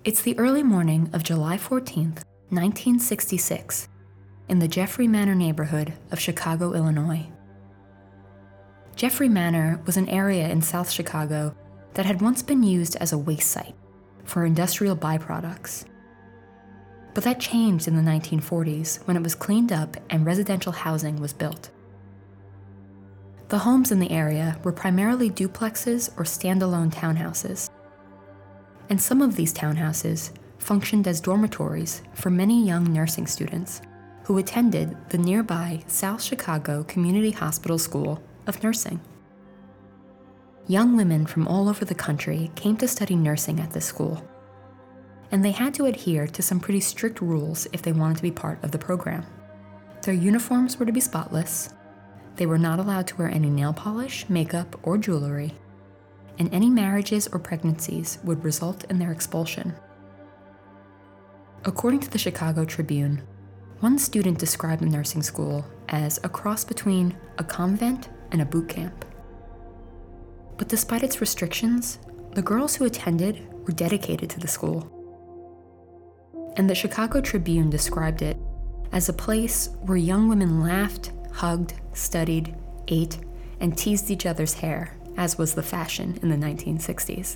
It's the early morning of July 14th, 1966, in the Jeffrey Manor neighborhood of Chicago, Illinois. Jeffrey Manor was an area in South Chicago that had once been used as a waste site for industrial byproducts. But that changed in the 1940s when it was cleaned up and residential housing was built. The homes in the area were primarily duplexes or standalone townhouses. And some of these townhouses functioned as dormitories for many young nursing students who attended the nearby South Chicago Community Hospital School of Nursing. Young women from all over the country came to study nursing at this school, and they had to adhere to some pretty strict rules if they wanted to be part of the program. Their uniforms were to be spotless, they were not allowed to wear any nail polish, makeup, or jewelry, and any marriages or pregnancies would result in their expulsion. According to the Chicago Tribune, one student described the nursing school as a cross between a convent and a boot camp. But despite its restrictions, the girls who attended were dedicated to the school. And the Chicago Tribune described it as a place where young women laughed, hugged, studied, ate, and teased each other's hair, as was the fashion in the 1960s.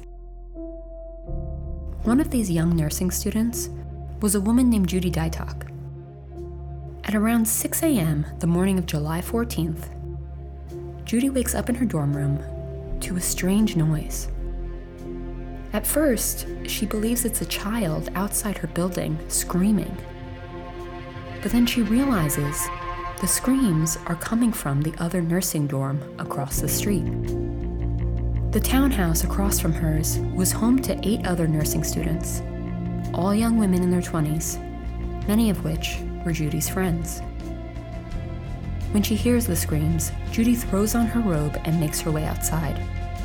One of these young nursing students was a woman named Judy Dytock. At around 6 a.m. the morning of July 14th, Judy wakes up in her dorm room to a strange noise. At first, she believes it's a child outside her building screaming. But then she realizes the screams are coming from the other nursing dorm across the street. The townhouse across from hers was home to 8 other nursing students, all young women in their 20s, many of which were Judy's friends. When she hears the screams, Judy throws on her robe and makes her way outside.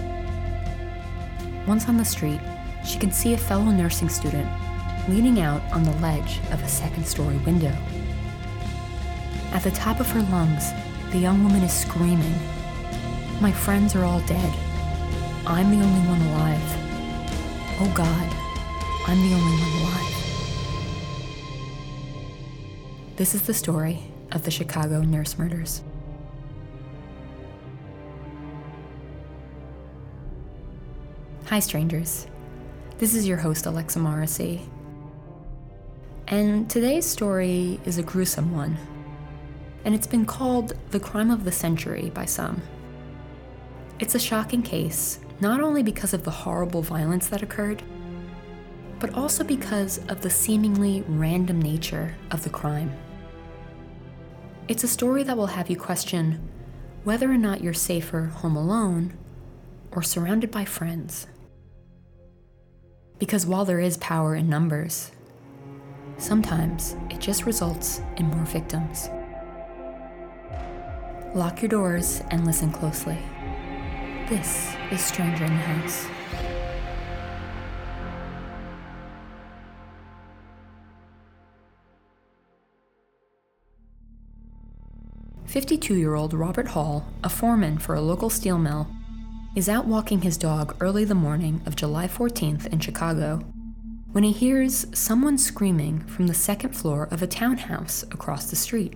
Once on the street, she can see a fellow nursing student leaning out on the ledge of a second-story window. At the top of her lungs, the young woman is screaming, "My friends are all dead. I'm the only one alive. Oh God, I'm the only one alive." This is the story of the Chicago nurse murders. Hi strangers, this is your host Alexa Morrissey, and today's story is a gruesome one, and it's been called the crime of the century by some. It's a shocking case, not only because of the horrible violence that occurred, but also because of the seemingly random nature of the crime. It's a story that will have you question whether or not you're safer home alone or surrounded by friends. Because while there is power in numbers, sometimes it just results in more victims. Lock your doors and listen closely. This is Stranger in the House. "52-year-old Robert Hall, a foreman for a local steel mill, is out walking his dog early the morning of July 14th in Chicago when he hears someone screaming from the second floor of a townhouse across the street.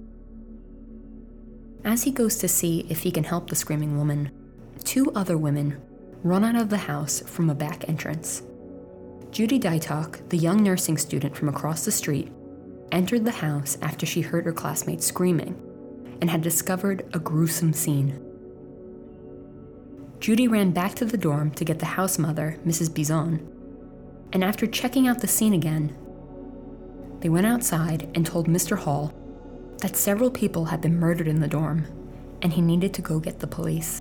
As he goes to see if he can help the screaming woman, 2 other women run out of the house from a back entrance. Judy Dytock, the young nursing student from across the street, entered the house after she heard her classmates screaming and had discovered a gruesome scene. Judy ran back to the dorm to get the house mother, Mrs. Bizon, and after checking out the scene again, they went outside and told Mr. Hall that several people had been murdered in the dorm and he needed to go get the police.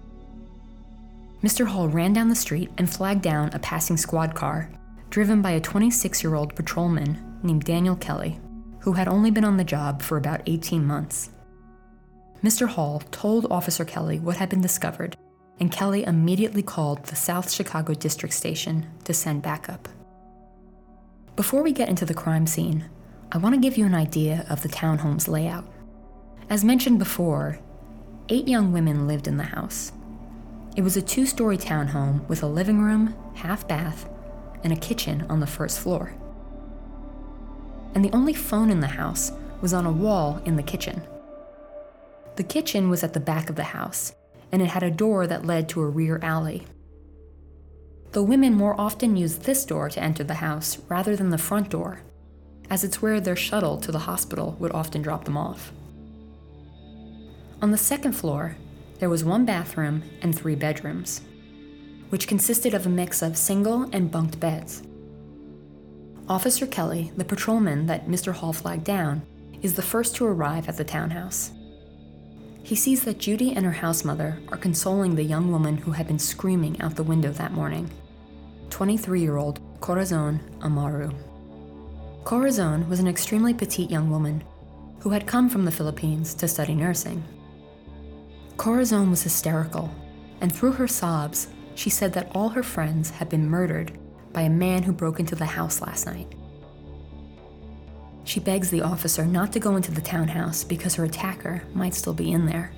Mr. Hall ran down the street and flagged down a passing squad car driven by a 26-year-old patrolman named Daniel Kelly, who had only been on the job for about 18 months. Mr. Hall told Officer Kelly what had been discovered, and Kelly immediately called the South Chicago District Station to send backup. Before we get into the crime scene, I want to give you an idea of the townhome's layout. As mentioned before, 8 young women lived in the house. It was a 2-story townhome with a living room, half bath, and a kitchen on the first floor. And the only phone in the house was on a wall in the kitchen. The kitchen was at the back of the house, and it had a door that led to a rear alley. The women more often used this door to enter the house rather than the front door, as it's where their shuttle to the hospital would often drop them off. On the second floor, there was one bathroom and 3 bedrooms, which consisted of a mix of single and bunked beds. Officer Kelly, the patrolman that Mr. Hall flagged down, is the first to arrive at the townhouse. He sees that Judy and her house mother are consoling the young woman who had been screaming out the window that morning, 23-year-old Corazon Amaru. Corazon was an extremely petite young woman who had come from the Philippines to study nursing. Corazon was hysterical, and through her sobs, she said that all her friends had been murdered by a man who broke into the house last night. She begs the officer not to go into the townhouse because her attacker might still be in there.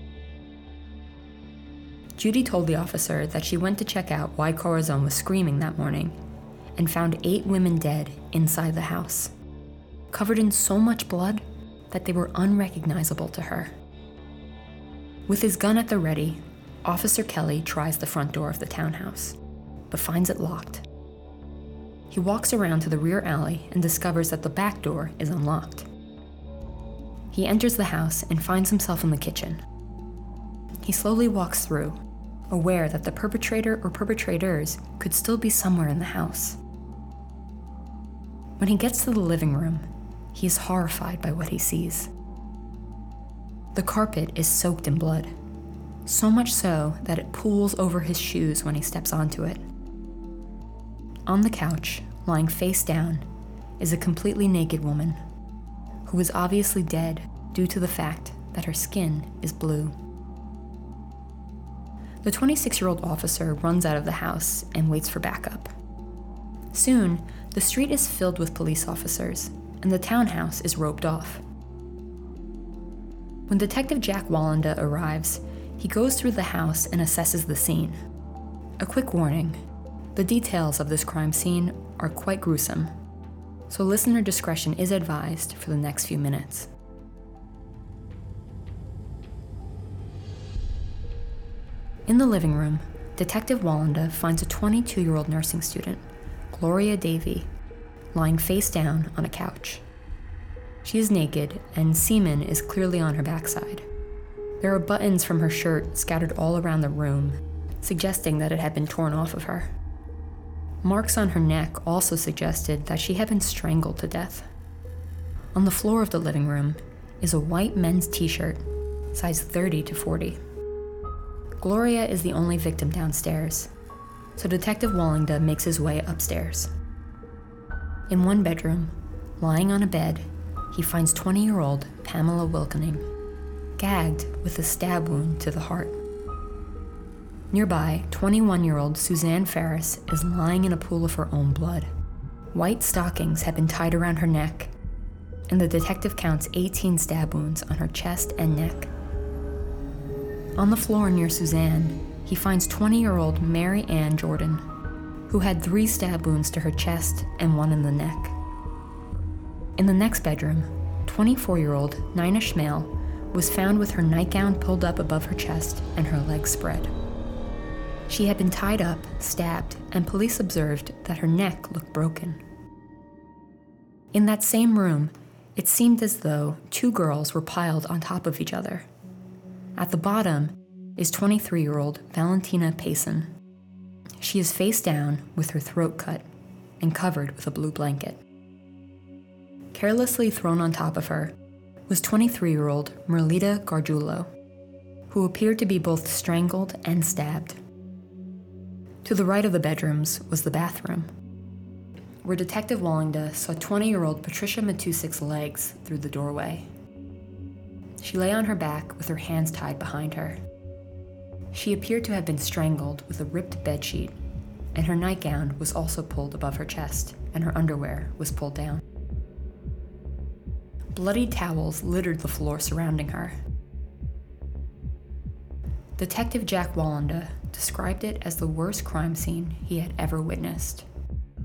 Judy told the officer that she went to check out why Corazon was screaming that morning and found 8 women dead inside the house, covered in so much blood that they were unrecognizable to her. With his gun at the ready, Officer Kelly tries the front door of the townhouse, but finds it locked. He walks around to the rear alley and discovers that the back door is unlocked. He enters the house and finds himself in the kitchen. He slowly walks through, aware that the perpetrator or perpetrators could still be somewhere in the house. When he gets to the living room, he is horrified by what he sees. The carpet is soaked in blood, so much so that it pools over his shoes when he steps onto it. On the couch, lying face down, is a completely naked woman, who is obviously dead due to the fact that her skin is blue. The 26-year-old officer runs out of the house and waits for backup. Soon, the street is filled with police officers, and the townhouse is roped off. When Detective Jack Wallenda arrives, he goes through the house and assesses the scene. A quick warning, the details of this crime scene are quite gruesome, so listener discretion is advised for the next few minutes. In the living room, Detective Wallenda finds a 22-year-old nursing student, Gloria Davey, lying face down on a couch. She is naked, and semen is clearly on her backside. There are buttons from her shirt scattered all around the room, suggesting that it had been torn off of her. Marks on her neck also suggested that she had been strangled to death. On the floor of the living room is a white men's t-shirt, size 30 to 40. Gloria is the only victim downstairs, so Detective Wallenda makes his way upstairs. In one bedroom, lying on a bed, he finds 20-year-old Pamela Wilkening, gagged with a stab wound to the heart. Nearby, 21-year-old Suzanne Ferris is lying in a pool of her own blood. White stockings have been tied around her neck, and the detective counts 18 stab wounds on her chest and neck. On the floor near Suzanne, he finds 20-year-old Mary Ann Jordan, who had 3 stab wounds to her chest and 1 in the neck. In the next bedroom, 24-year-old Nina Schmale was found with her nightgown pulled up above her chest and her legs spread. She had been tied up, stabbed, and police observed that her neck looked broken. In that same room, it seemed as though 2 girls were piled on top of each other. At the bottom is 23-year-old Valentina Payson. She is face down with her throat cut and covered with a blue blanket. Carelessly thrown on top of her was 23-year-old Merlita Gargiulo, who appeared to be both strangled and stabbed. To the right of the bedrooms was the bathroom, where Detective Wallenda saw 20-year-old Patricia Matusik's legs through the doorway. She lay on her back with her hands tied behind her. She appeared to have been strangled with a ripped bedsheet, and her nightgown was also pulled above her chest, and her underwear was pulled down. Bloody towels littered the floor surrounding her. Detective Jack Wallenda described it as the worst crime scene he had ever witnessed.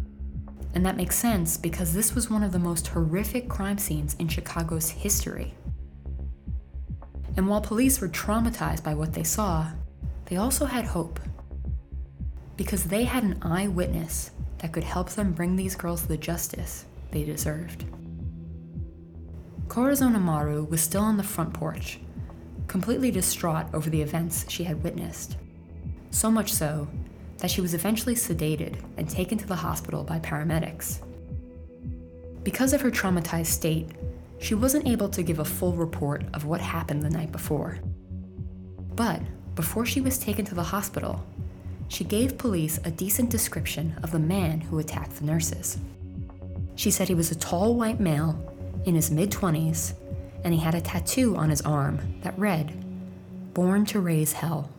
And that makes sense because this was one of the most horrific crime scenes in Chicago's history. And while police were traumatized by what they saw, they also had hope. Because they had an eyewitness that could help them bring these girls the justice they deserved. Corazon Amaru was still on the front porch, completely distraught over the events she had witnessed. So much so that she was eventually sedated and taken to the hospital by paramedics. Because of her traumatized state, she wasn't able to give a full report of what happened the night before. But before she was taken to the hospital, she gave police a decent description of the man who attacked the nurses. She said he was a tall white male in his mid-20s, and he had a tattoo on his arm that read, "Born to Raise Hell."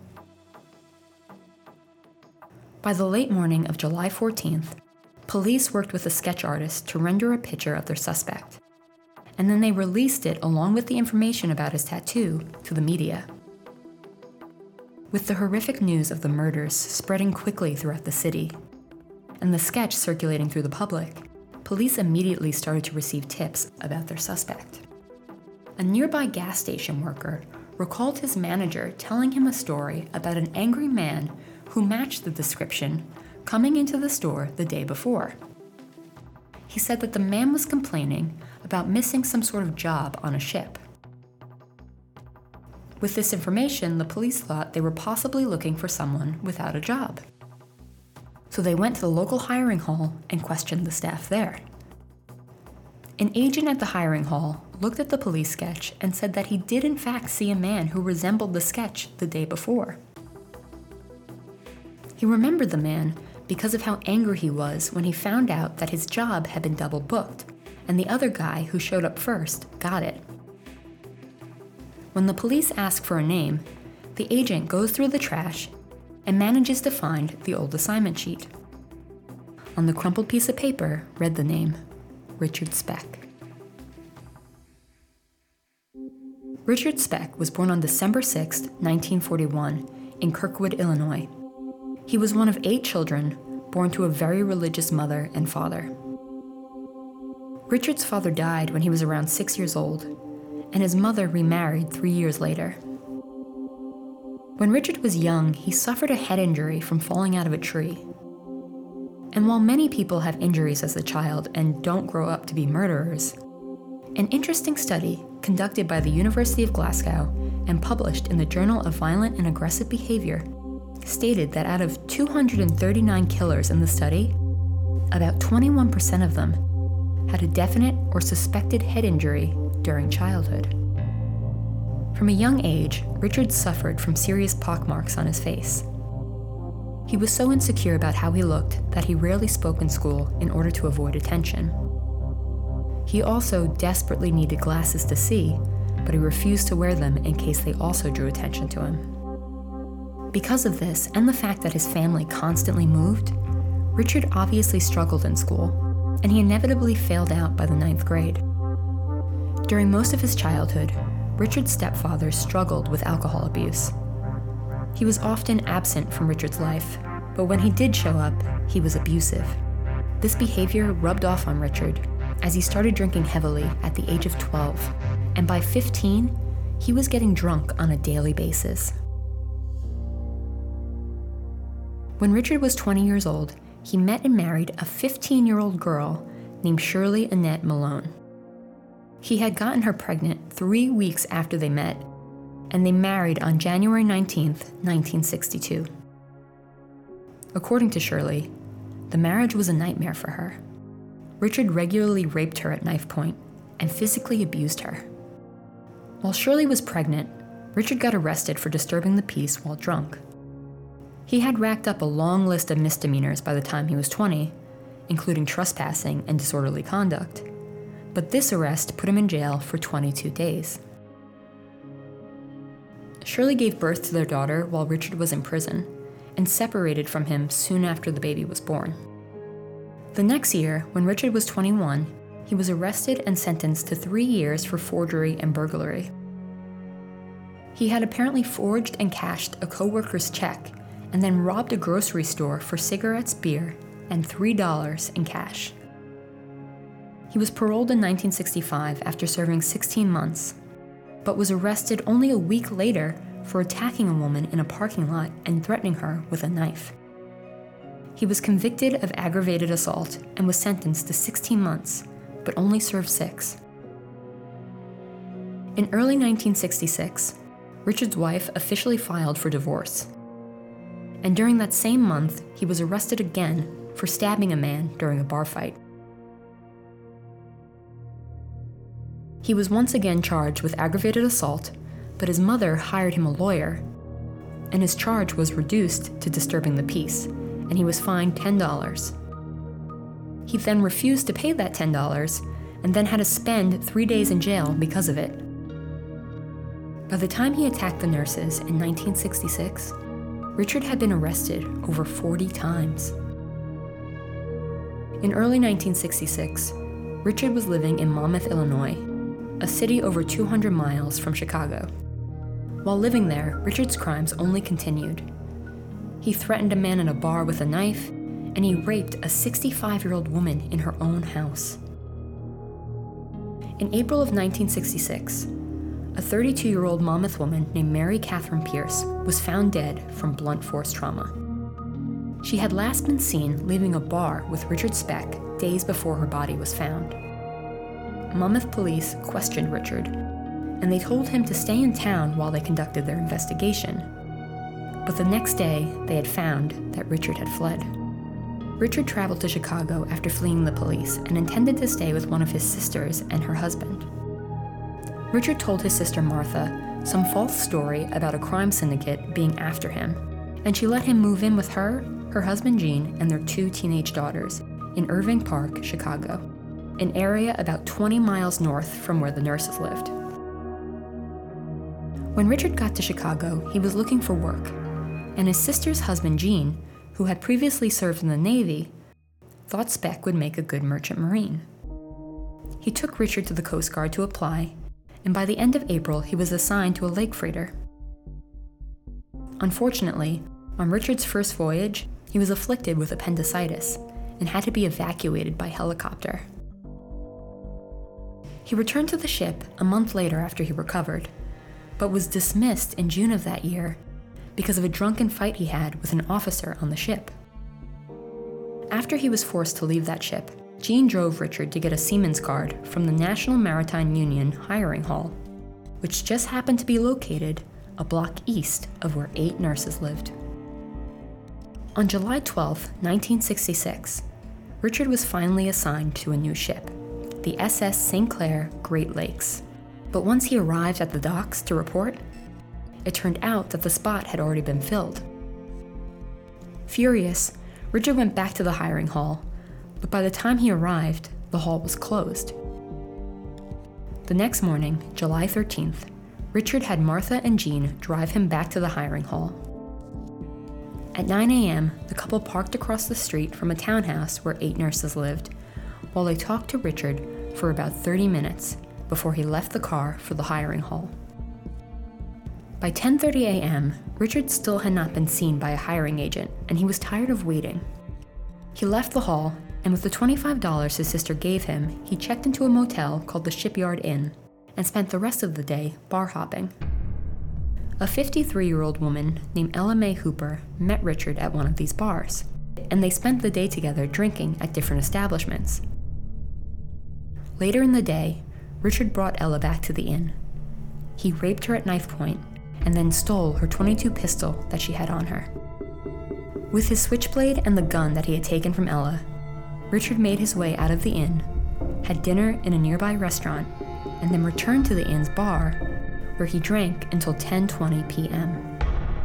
By the late morning of July 14th, police worked with a sketch artist to render a picture of their suspect, and then they released it along with the information about his tattoo to the media. With the horrific news of the murders spreading quickly throughout the city, and the sketch circulating through the public, police immediately started to receive tips about their suspect. A nearby gas station worker recalled his manager telling him a story about an angry man who matched the description coming into the store the day before. He said that the man was complaining about missing some sort of job on a ship. With this information, the police thought they were possibly looking for someone without a job. So they went to the local hiring hall and questioned the staff there. An agent at the hiring hall looked at the police sketch and said that he did in fact see a man who resembled the sketch the day before. He remembered the man because of how angry he was when he found out that his job had been double booked, and the other guy who showed up first got it. When the police ask for a name, the agent goes through the trash and manages to find the old assignment sheet. On the crumpled piece of paper read the name, Richard Speck. Richard Speck was born on December 6, 1941, in Kirkwood, Illinois. He was one of 8 children born to a very religious mother and father. Richard's father died when he was around 6 years old, and his mother remarried 3 years later. When Richard was young, he suffered a head injury from falling out of a tree. And while many people have injuries as a child and don't grow up to be murderers, an interesting study conducted by the University of Glasgow and published in the Journal of Violent and Aggressive Behavior stated that out of 239 killers in the study, about 21% of them had a definite or suspected head injury during childhood. From a young age, Richard suffered from serious pockmarks on his face. He was so insecure about how he looked that he rarely spoke in school in order to avoid attention. He also desperately needed glasses to see, but he refused to wear them in case they also drew attention to him. Because of this, and the fact that his family constantly moved, Richard obviously struggled in school, and he inevitably failed out by the 9th grade. During most of his childhood, Richard's stepfather struggled with alcohol abuse. He was often absent from Richard's life, but when he did show up, he was abusive. This behavior rubbed off on Richard as he started drinking heavily at the age of 12, and by 15, he was getting drunk on a daily basis. When Richard was 20 years old, he met and married a 15-year-old girl named Shirley Annette Malone. He had gotten her pregnant 3 weeks after they met, and they married on January 19, 1962. According to Shirley, the marriage was a nightmare for her. Richard regularly raped her at knife point and physically abused her. While Shirley was pregnant, Richard got arrested for disturbing the peace while drunk. He had racked up a long list of misdemeanors by the time he was 20, including trespassing and disorderly conduct, but this arrest put him in jail for 22 days. Shirley gave birth to their daughter while Richard was in prison, and separated from him soon after the baby was born. The next year, when Richard was 21, he was arrested and sentenced to 3 years for forgery and burglary. He had apparently forged and cashed a co-worker's check and then robbed a grocery store for cigarettes, beer, and $3 in cash. He was paroled in 1965 after serving 16 months, but was arrested only a week later for attacking a woman in a parking lot and threatening her with a knife. He was convicted of aggravated assault and was sentenced to 16 months, but only served 6. In early 1966, Richard's wife officially filed for divorce. And during that same month, he was arrested again for stabbing a man during a bar fight. He was once again charged with aggravated assault, but his mother hired him a lawyer, and his charge was reduced to disturbing the peace, and he was fined $10. He then refused to pay that $10 and then had to spend 3 days in jail because of it. By the time he attacked the nurses in 1966, Richard had been arrested over 40 times. In early 1966, Richard was living in Monmouth, Illinois, a city over 200 miles from Chicago. While living there, Richard's crimes only continued. He threatened a man in a bar with a knife, and he raped a 65-year-old woman in her own house. In April of 1966, a 32-year-old Monmouth woman named Mary Catherine Pierce was found dead from blunt force trauma. She had last been seen leaving a bar with Richard Speck days before her body was found. Monmouth police questioned Richard, and they told him to stay in town while they conducted their investigation. But the next day, they had found that Richard had fled. Richard traveled to Chicago after fleeing the police and intended to stay with one of his sisters and her husband. Richard told his sister Martha some false story about a crime syndicate being after him, and she let him move in with her, her husband Gene, and their 2 teenage daughters in Irving Park, Chicago, an area about 20 miles north from where the nurses lived. When Richard got to Chicago, he was looking for work, and his sister's husband Gene, who had previously served in the Navy, thought Speck would make a good merchant marine. He took Richard to the Coast Guard to apply, and by the end of April, he was assigned to a lake freighter. Unfortunately, on Richard's first voyage, he was afflicted with appendicitis and had to be evacuated by helicopter. He returned to the ship a month later after he recovered, but was dismissed in June of that year because of a drunken fight he had with an officer on the ship. After he was forced to leave that ship, Gene drove Richard to get a seaman's card from the National Maritime Union hiring hall, which just happened to be located a block east of where 8 nurses lived. On July 12, 1966, Richard was finally assigned to a new ship, the SS St. Clair Great Lakes. But once he arrived at the docks to report, it turned out that the spot had already been filled. Furious, Richard went back to the hiring hall, but by the time he arrived, the hall was closed. The next morning, July 13th, Richard had Martha and Gene drive him back to the hiring hall. At 9 a.m., the couple parked across the street from a townhouse where 8 nurses lived, while they talked to Richard for about 30 minutes before he left the car for the hiring hall. By 10:30 a.m., Richard still had not been seen by a hiring agent, and he was tired of waiting. He left the hall, and with the $25 his sister gave him, he checked into a motel called the Shipyard Inn and spent the rest of the day bar hopping. A 53-year-old woman named Ella Mae Hooper met Richard at one of these bars, and they spent the day together drinking at different establishments. Later in the day, Richard brought Ella back to the inn. He raped her at knife point and then stole her .22 pistol that she had on her. With his switchblade and the gun that he had taken from Ella, Richard made his way out of the inn, had dinner in a nearby restaurant, and then returned to the inn's bar, where he drank until 10:20 p.m.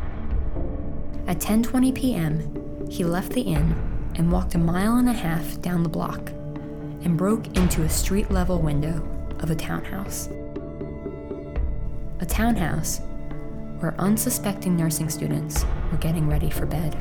At 10:20 p.m., he left the inn and walked 1.5 miles down the block and broke into a street-level window of a townhouse. A townhouse where unsuspecting nursing students were getting ready for bed.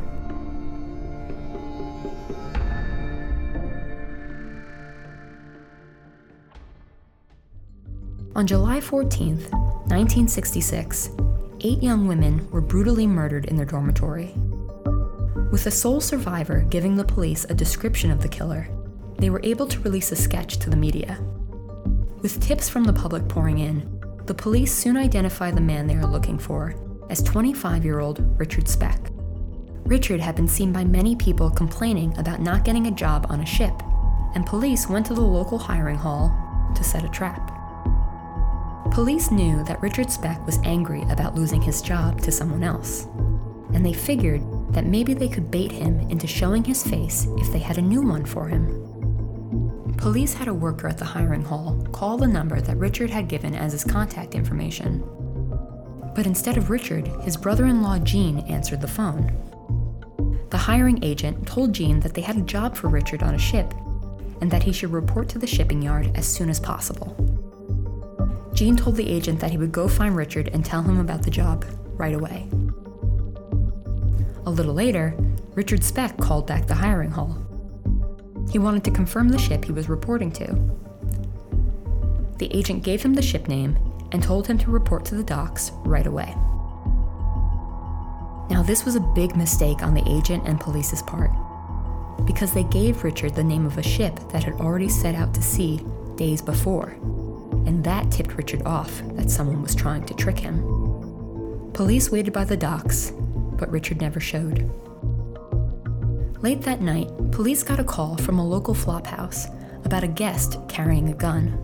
On July 14th, 1966, 8 young women were brutally murdered in their dormitory. With the sole survivor giving the police a description of the killer, they were able to release a sketch to the media. With tips from the public pouring in, the police soon identified the man they were looking for as 25-year-old Richard Speck. Richard had been seen by many people complaining about not getting a job on a ship, and police went to the local hiring hall to set a trap. Police knew that Richard Speck was angry about losing his job to someone else, and they figured that maybe they could bait him into showing his face if they had a new one for him. Police had a worker at the hiring hall call the number that Richard had given as his contact information. But instead of Richard, his brother-in-law Gene answered the phone. The hiring agent told Gene that they had a job for Richard on a ship and that he should report to the shipping yard as soon as possible. Gene told the agent that he would go find Richard and tell him about the job right away. A little later, Richard Speck called back the hiring hall. He wanted to confirm the ship he was reporting to. The agent gave him the ship name and told him to report to the docks right away. Now, this was a big mistake on the agent and police's part, because they gave Richard the name of a ship that had already set out to sea days before, and that tipped Richard off that someone was trying to trick him. Police waited by the docks, but Richard never showed. Late that night, police got a call from a local flophouse about a guest carrying a gun.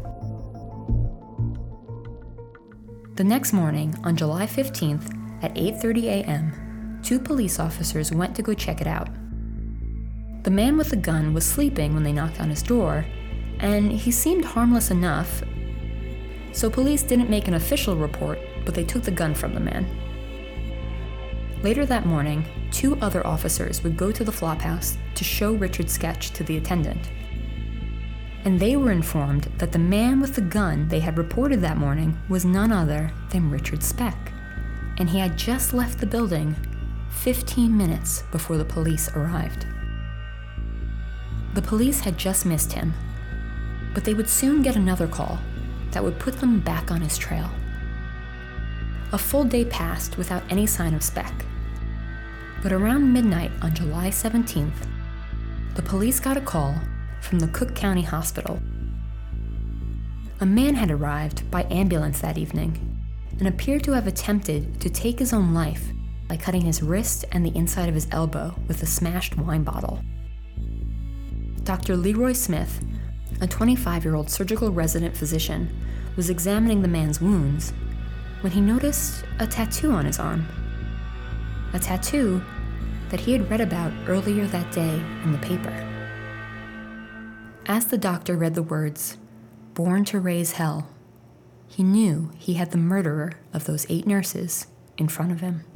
The next morning, on July 15th at 8:30 a.m., 2 police officers went to go check it out. The man with the gun was sleeping when they knocked on his door, and he seemed harmless enough, so police didn't make an official report, but they took the gun from the man. Later that morning, 2 other officers would go to the flophouse to show Richard's sketch to the attendant. And they were informed that the man with the gun they had reported that morning was none other than Richard Speck, and he had just left the building 15 minutes before the police arrived. The police had just missed him, but they would soon get another call that would put them back on his trail. A full day passed without any sign of Speck. But around midnight on July 17th, the police got a call from the Cook County Hospital. A man had arrived by ambulance that evening and appeared to have attempted to take his own life by cutting his wrist and the inside of his elbow with a smashed wine bottle. Dr. Leroy Smith, a 25-year-old surgical resident physician, was examining the man's wounds when he noticed a tattoo on his arm. A tattoo that he had read about earlier that day in the paper. As the doctor read the words, "Born to raise hell," he knew he had the murderer of those 8 nurses in front of him.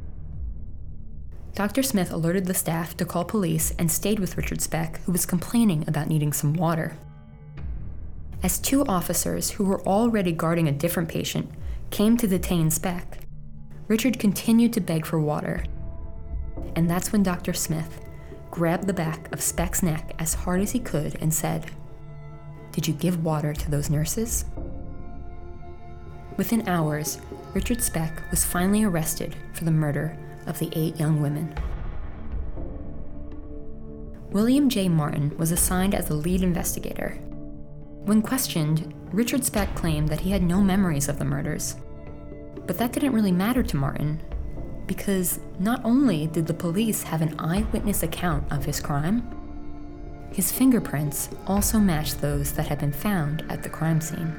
Dr. Smith alerted the staff to call police and stayed with Richard Speck, who was complaining about needing some water. As 2 officers who were already guarding a different patient came to detain Speck, Richard continued to beg for water. And that's when Dr. Smith grabbed the back of Speck's neck as hard as he could and said, "Did you give water to those nurses?" Within hours, Richard Speck was finally arrested for the murder of the 8 young women. William J. Martin was assigned as the lead investigator. When questioned, Richard Speck claimed that he had no memories of the murders. But that didn't really matter to Martin, because not only did the police have an eyewitness account of his crime, his fingerprints also matched those that had been found at the crime scene.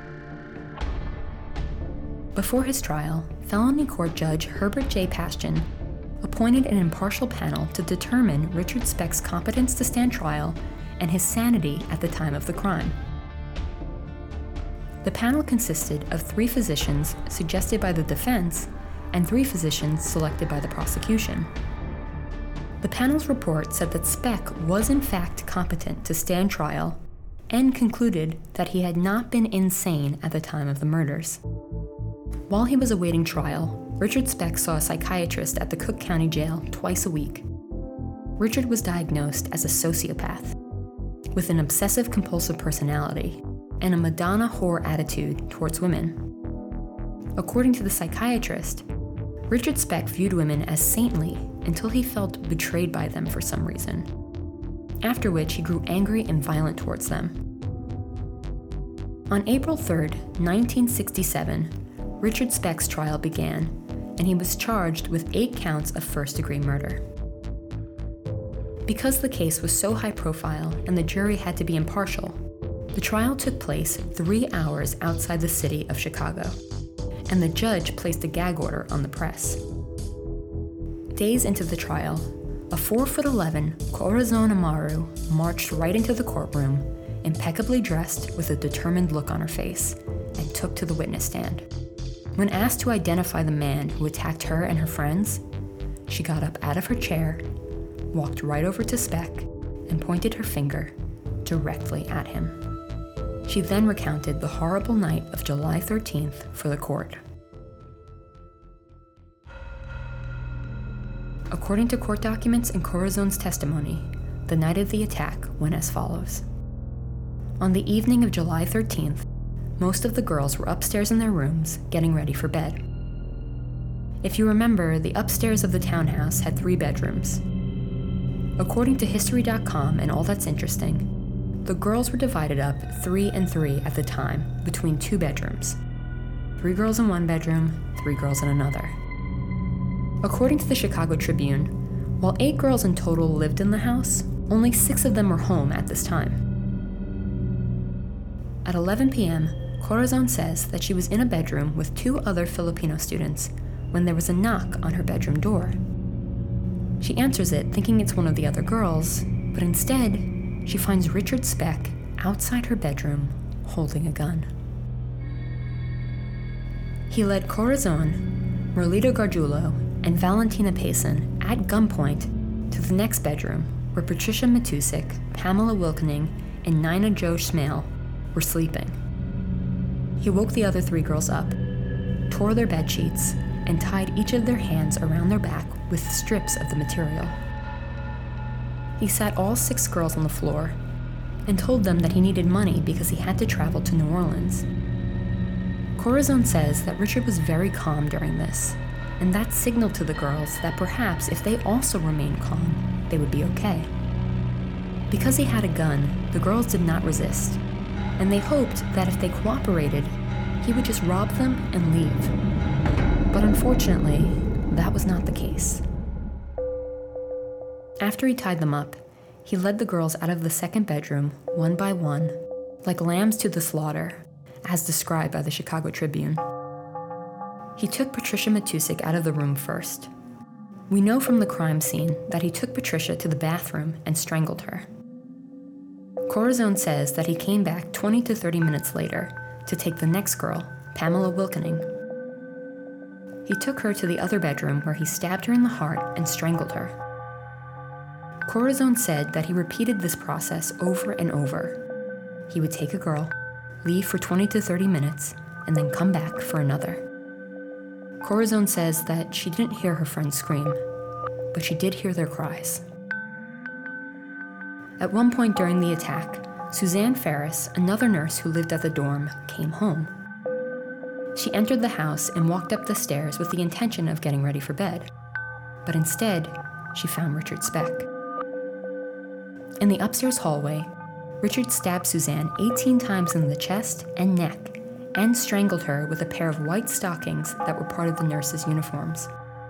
Before his trial, felony court judge Herbert J. Pashton appointed an impartial panel to determine Richard Speck's competence to stand trial and his sanity at the time of the crime. The panel consisted of 3 physicians suggested by the defense and 3 physicians selected by the prosecution. The panel's report said that Speck was in fact competent to stand trial and concluded that he had not been insane at the time of the murders. While he was awaiting trial, Richard Speck saw a psychiatrist at the Cook County Jail twice a week. Richard was diagnosed as a sociopath, with an obsessive-compulsive personality and a Madonna whore attitude towards women. According to the psychiatrist, Richard Speck viewed women as saintly until he felt betrayed by them for some reason. after which he grew angry and violent towards them. On April 3, 1967, Richard Speck's trial began, and he was charged with 8 counts of first-degree murder. Because the case was so high profile and the jury had to be impartial, the trial took place 3 hours outside the city of Chicago, and the judge placed a gag order on the press. Days into the trial, a 4'11" Corazon Amaru marched right into the courtroom, impeccably dressed with a determined look on her face, and took to the witness stand. When asked to identify the man who attacked her and her friends, she got up out of her chair, walked right over to Speck, and pointed her finger directly at him. She then recounted the horrible night of July 13th for the court. According to court documents and Corazon's testimony, the night of the attack went as follows. On the evening of July 13th, most of the girls were upstairs in their rooms getting ready for bed. If you remember, the upstairs of the townhouse had 3 bedrooms. According to History.com and All That's Interesting, the girls were divided up 3 and 3 at the time between 2 bedrooms. 3 girls in one bedroom, 3 girls in another. According to the Chicago Tribune, while 8 girls in total lived in the house, only 6 of them were home at this time. At 11 p.m., Corazon says that she was in a bedroom with 2 other Filipino students when there was a knock on her bedroom door. She answers it thinking it's one of the other girls, but instead, she finds Richard Speck outside her bedroom holding a gun. He led Corazon, Merlita Gargiulo, and Valentina Payson at gunpoint to the next bedroom where Patricia Matusik, Pamela Wilkening, and Nina Jo Schmale were sleeping. He woke the other 3 girls up, tore their bed sheets, and tied each of their hands around their back with strips of the material. He sat all 6 girls on the floor and told them that he needed money because he had to travel to New Orleans. Corazon says that Richard was very calm during this, and that signaled to the girls that perhaps if they also remained calm, they would be okay. Because he had a gun, the girls did not resist, and they hoped that if they cooperated, he would just rob them and leave. But unfortunately, that was not the case. After he tied them up, he led the girls out of the second bedroom, one by one, like lambs to the slaughter, as described by the Chicago Tribune. He took Patricia Matusik out of the room first. We know from the crime scene that he took Patricia to the bathroom and strangled her. Corazon says that he came back 20 to 30 minutes later to take the next girl, Pamela Wilkening. He took her to the other bedroom where he stabbed her in the heart and strangled her. Corazon said that he repeated this process over and over. He would take a girl, leave for 20 to 30 minutes, and then come back for another. Corazon says that she didn't hear her friends scream, but she did hear their cries. At one point during the attack, Suzanne Ferris, another nurse who lived at the dorm, came home. She entered the house and walked up the stairs with the intention of getting ready for bed, but instead, she found Richard Speck. In the upstairs hallway, Richard stabbed Suzanne 18 times in the chest and neck and strangled her with a pair of white stockings that were part of the nurses' uniforms.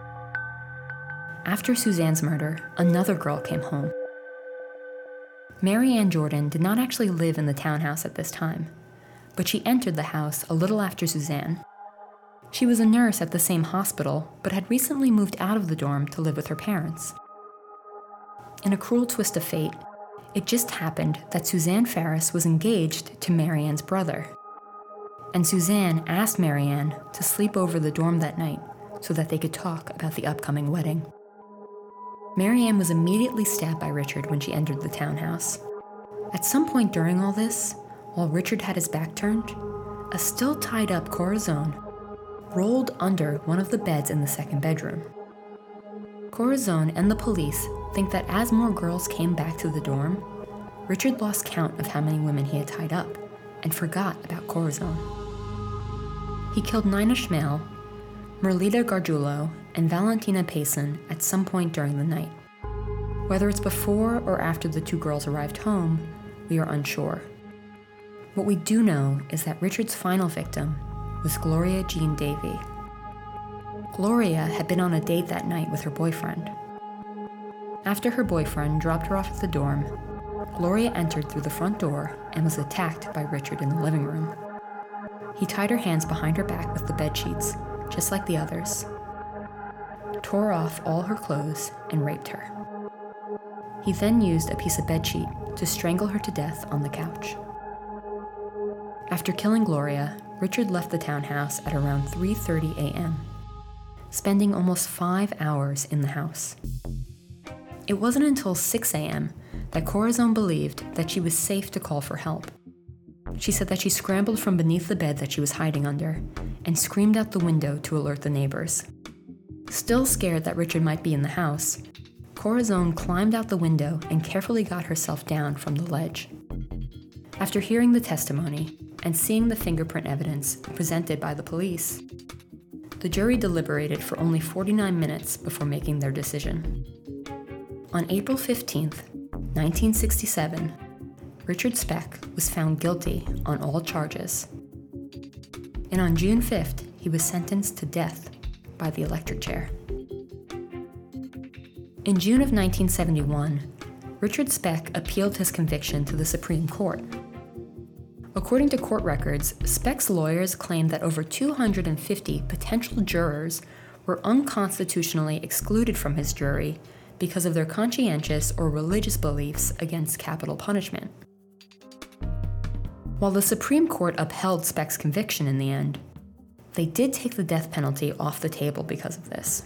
After Suzanne's murder, another girl came home. Mary Ann Jordan did not actually live in the townhouse at this time, but she entered the house a little after Suzanne. She was a nurse at the same hospital, but had recently moved out of the dorm to live with her parents. In a cruel twist of fate, it just happened that Suzanne Ferris was engaged to Mary Ann's brother. And Suzanne asked Mary Ann to sleep over the dorm that night so that they could talk about the upcoming wedding. Mary Ann was immediately stabbed by Richard when she entered the townhouse. At some point during all this, while Richard had his back turned, a still tied up Corazon rolled under one of the beds in the second bedroom. Corazon and the police think that as more girls came back to the dorm, Richard lost count of how many women he had tied up and forgot about Corazon. He killed Nina Schmale, Merlita Gargiulo, and Valentina Payson at some point during the night. Whether it's before or after the two girls arrived home, we are unsure. What we do know is that Richard's final victim was Gloria Jean Davy. Gloria had been on a date that night with her boyfriend. After her boyfriend dropped her off at the dorm, Gloria entered through the front door and was attacked by Richard in the living room. He tied her hands behind her back with the bedsheets, just like the others, tore off all her clothes, and raped her. He then used a piece of bedsheet to strangle her to death on the couch. After killing Gloria, Richard left the townhouse at around 3:30 a.m., spending almost 5 hours in the house. It wasn't until 6 a.m. that Corazon believed that she was safe to call for help. She said that she scrambled from beneath the bed that she was hiding under and screamed out the window to alert the neighbors. Still scared that Richard might be in the house, Corazon climbed out the window and carefully got herself down from the ledge. After hearing the testimony and seeing the fingerprint evidence presented by the police, the jury deliberated for only 49 minutes before making their decision. On April 15th, 1967, Richard Speck was found guilty on all charges. And on June 5th, he was sentenced to death by the electric chair. In June of 1971, Richard Speck appealed his conviction to the Supreme Court. According to court records, Speck's lawyers claimed that over 250 potential jurors were unconstitutionally excluded from his jury because of their conscientious or religious beliefs against capital punishment. While the Supreme Court upheld Speck's conviction in the end, they did take the death penalty off the table because of this.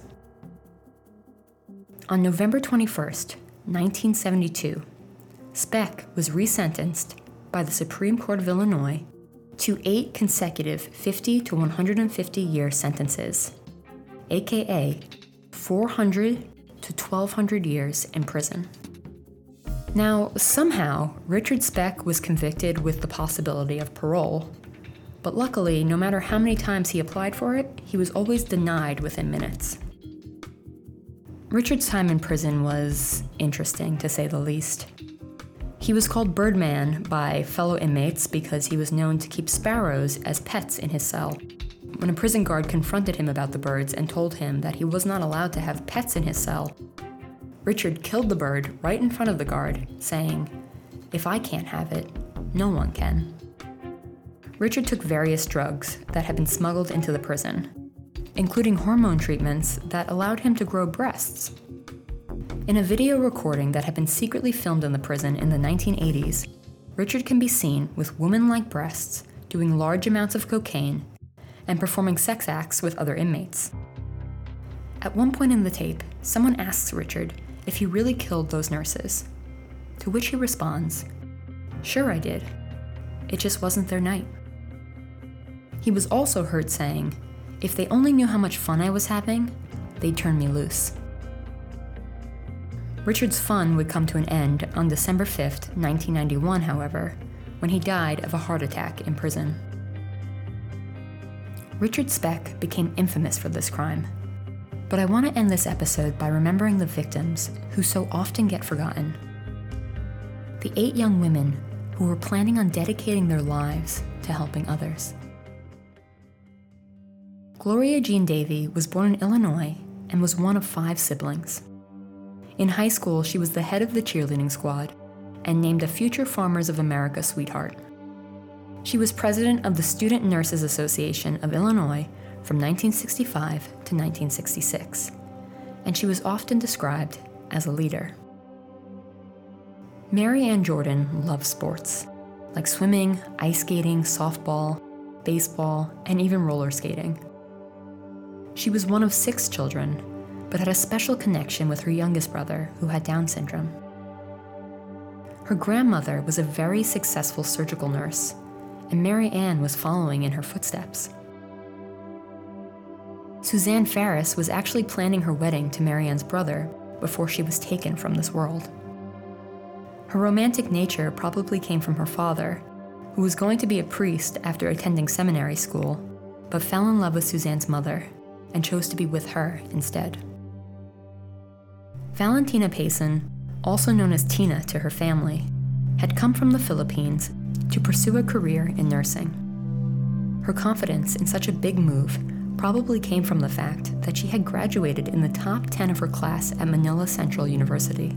On November 21st, 1972, Speck was resentenced by the Supreme Court of Illinois to 8 consecutive 50 to 150 year sentences, aka 400 to 1,200 years in prison. Now, somehow, Richard Speck was convicted with the possibility of parole, but luckily, no matter how many times he applied for it, he was always denied within minutes. Richard's time in prison was interesting, to say the least. He was called Birdman by fellow inmates because he was known to keep sparrows as pets in his cell. When a prison guard confronted him about the birds and told him that he was not allowed to have pets in his cell, Richard killed the bird right in front of the guard, saying, "If I can't have it, no one can." Richard took various drugs that had been smuggled into the prison, including hormone treatments that allowed him to grow breasts. In a video recording that had been secretly filmed in the prison in the 1980s, Richard can be seen with woman-like breasts, doing large amounts of cocaine, and performing sex acts with other inmates. At one point in the tape, someone asks Richard if he really killed those nurses, to which he responds, "Sure I did. It just wasn't their night." He was also heard saying, "If they only knew how much fun I was having, they'd turn me loose." Richard's fun would come to an end on December 5th, 1991, however, when he died of a heart attack in prison. Richard Speck became infamous for this crime, but I want to end this episode by remembering the victims who so often get forgotten. The 8 young women who were planning on dedicating their lives to helping others. Gloria Jean Davy was born in Illinois and was one of 5 siblings. In high school, she was the head of the cheerleading squad and named a Future Farmers of America sweetheart. She was president of the Student Nurses Association of Illinois from 1965 to 1966, and she was often described as a leader. Mary Ann Jordan loved sports, like swimming, ice skating, softball, baseball, and even roller skating. She was one of 6 children, but had a special connection with her youngest brother, who had Down syndrome. Her grandmother was a very successful surgical nurse, and Mary Ann was following in her footsteps. Suzanne Ferris was actually planning her wedding to Mary Ann's brother before she was taken from this world. Her romantic nature probably came from her father, who was going to be a priest after attending seminary school, but fell in love with Suzanne's mother and chose to be with her instead. Valentina Payson also known as Tina to her family, had come from the Philippines to pursue a career in nursing. Her confidence in such a big move probably came from the fact that she had graduated in the top 10 of her class at Manila Central University.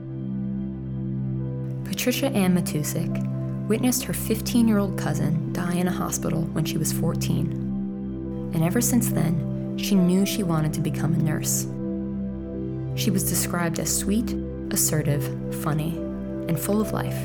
Patricia Ann Matusik witnessed her 15-year-old cousin die in a hospital when she was 14. And ever since then, she knew she wanted to become a nurse. She was described as sweet, assertive, funny, and full of life.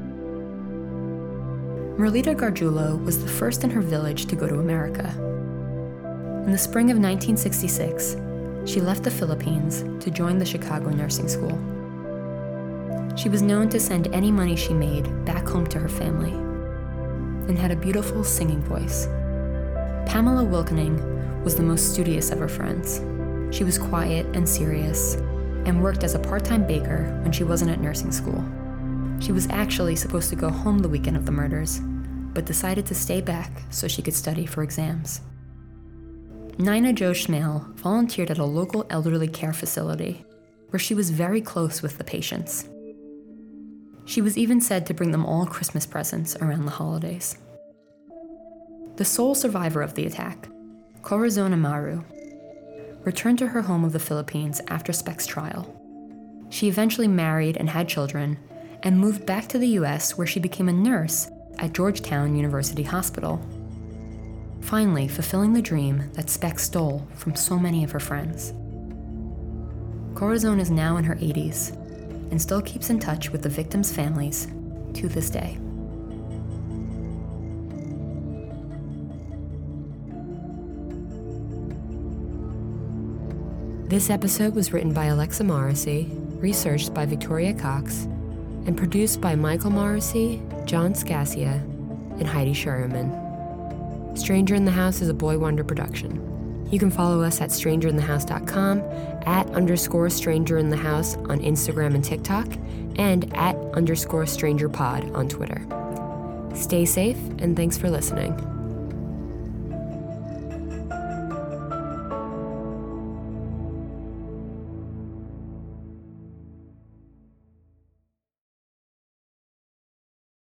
Merlita Gargiulo was the first in her village to go to America. In the spring of 1966, she left the Philippines to join the Chicago Nursing School. She was known to send any money she made back home to her family, and had a beautiful singing voice. Pamela Wilkening was the most studious of her friends. She was quiet and serious, and worked as a part-time baker when she wasn't at nursing school. She was actually supposed to go home the weekend of the murders, but decided to stay back so she could study for exams. Nina Jo Schmale volunteered at a local elderly care facility, where she was very close with the patients. She was even said to bring them all Christmas presents around the holidays. The sole survivor of the attack, Corazon Amaru, returned to her home of the Philippines after Speck's trial. She eventually married and had children, and moved back to the US, where she became a nurse at Georgetown University Hospital, finally fulfilling the dream that Speck stole from so many of her friends. Corazon is now in her 80s, and still keeps in touch with the victims' families to this day. This episode was written by Alexa Morrissey, researched by Victoria Cox, and produced by Michael Morrissey, John Scassia, and Heidi Sherman. Stranger in the House is a Boy Wonder production. You can follow us at strangerinthehouse.com, @_strangerinthehouse on Instagram and TikTok, and @_strangerpod on Twitter. Stay safe, and thanks for listening.